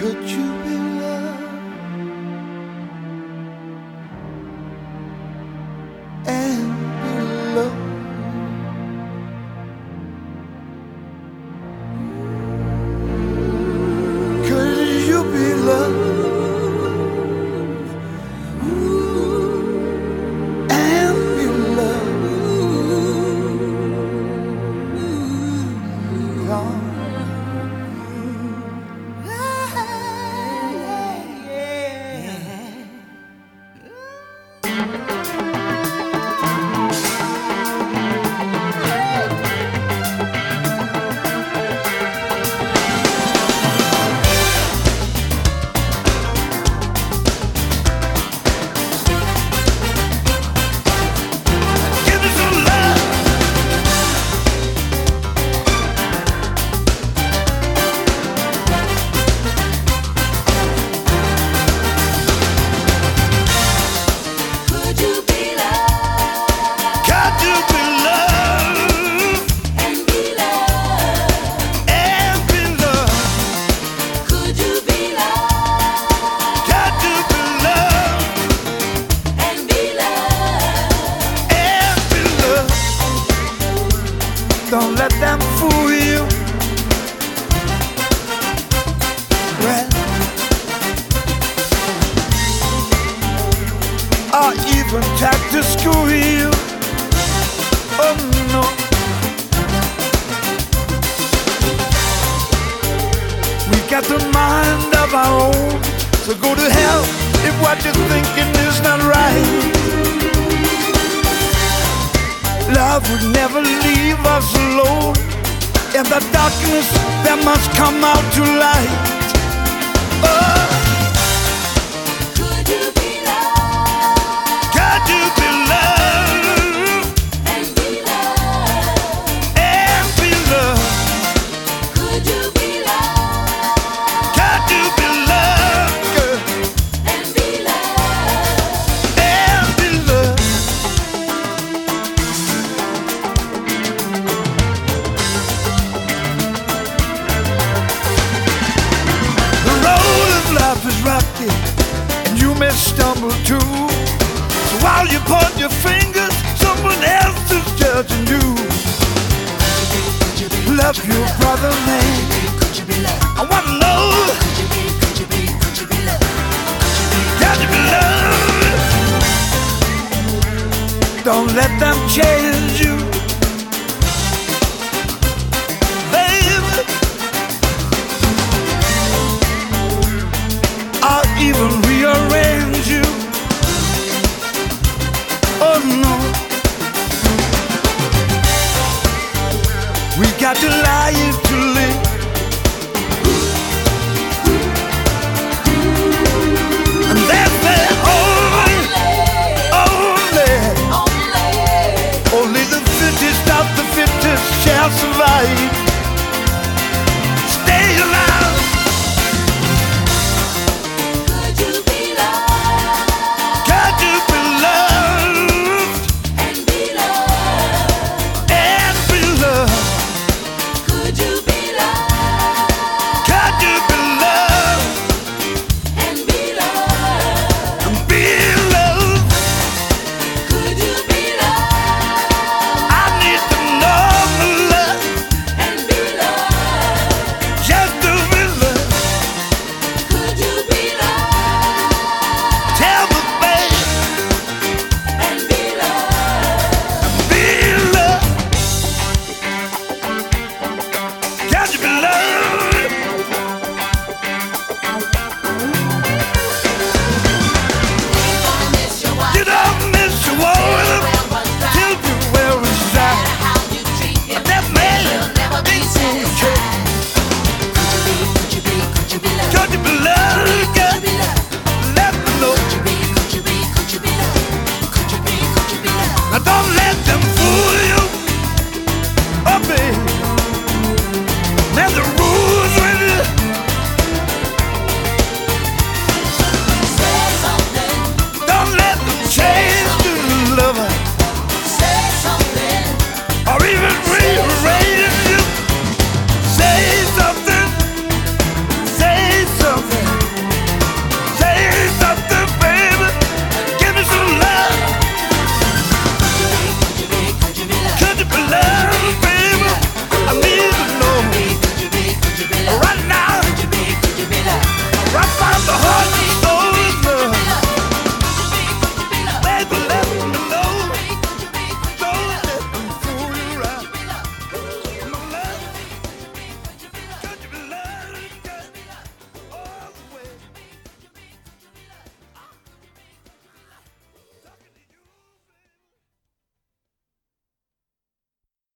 Could you be loved and be loved? Could you be loved and be loved? Come. Don't let them fool you. Well, or even try to school you. Oh no. We got the mind of our own, so go to hell if what you're thinking is not right. Love would never leave us alone. In the darkness, there must come out to light. Oh. Could you be loved? Could you be loved And be loved? and be loved? Could you be loved? Could you be loved, girl, And be loved? and be loved? Life is rocky, and you may stumble too. So while you point your fingers, someone else is judging you. Love your brother, man. I wanna know. Could you be loved? Don't let them change you, baby. I'll even rearrange you. Oh no. We got to lie to live.